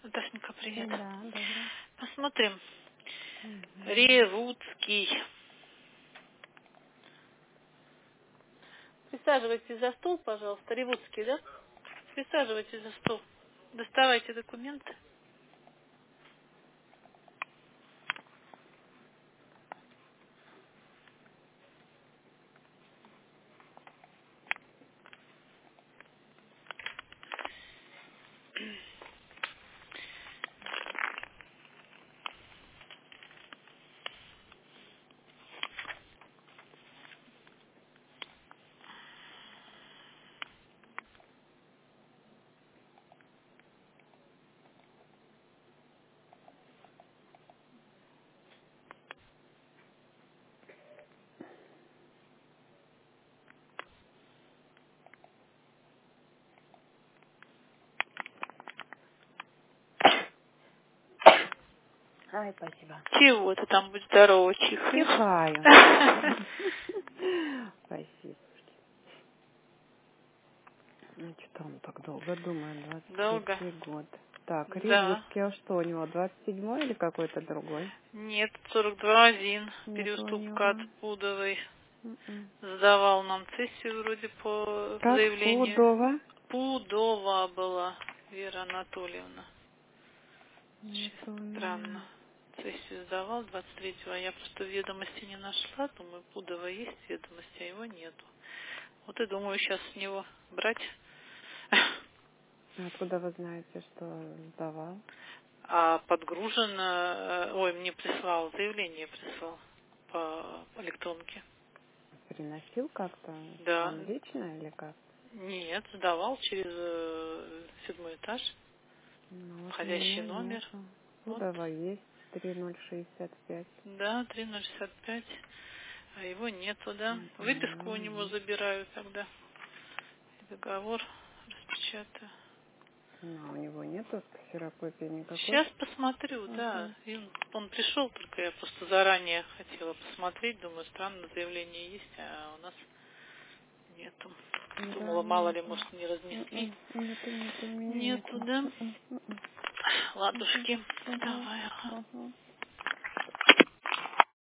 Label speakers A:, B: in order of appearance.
A: Дашенька, привет.
B: Да, добрый.
A: Посмотрим.
B: Мгм.
A: Ревудский. Присаживайтесь за стол, пожалуйста. Ревудский, да? Присаживайтесь за стол. Доставайте документы.
B: Ай, спасибо.
A: Чего ты там, будь здорова, чихаешь?
B: Чихаю. Спасибо. Ну, что он так долго думает?
A: Долго?
B: 23 год. Так,
A: Да.
B: Ревудский, а что у него, 27-й или какой-то другой?
A: Нет, 42-1.
B: Нет у
A: Переуступка
B: него.
A: от Пудовой.
B: М-м.
A: Сдавал нам сессию вроде по
B: Как
A: заявлению.
B: Пудова?
A: Пудова была Вера Анатольевна.
B: Не
A: Странно.
B: помню.
A: Сессию сдавал 23-го, а я просто ведомости не нашла. Думаю, Пудова есть ведомости, а его нету. Вот и думаю, сейчас с него брать.
B: А откуда вы знаете, что сдавал?
A: А подгружено... Ой, мне прислал, заявление прислал по электронке.
B: Приносил как-то
A: Да.
B: он лично или как?
A: Нет, сдавал через 7-й этаж.
B: Ну, вот у меня
A: Входящий номер.
B: нету.
A: Вот.
B: Пудова есть 3065.
A: Да, 3065. А его нету, да.
B: Вот у
A: Выписку у
B: него
A: него
B: есть.
A: забираю тогда. Договор распечатаю.
B: Но у него нету ксерокопии никакой.
A: Сейчас посмотрю, да.
B: Угу.
A: И он пришел, только я просто заранее хотела посмотреть. Думаю, странно, заявление есть, а у нас нету.
B: Да,
A: Думала, мало ли,
B: нету.
A: может, не разнесли.
B: Нету, у меня
A: Нету,
B: нету.
A: да?
B: Мгм.
A: Ладушки.
B: Угу.
A: Давай, ага.
B: Угу.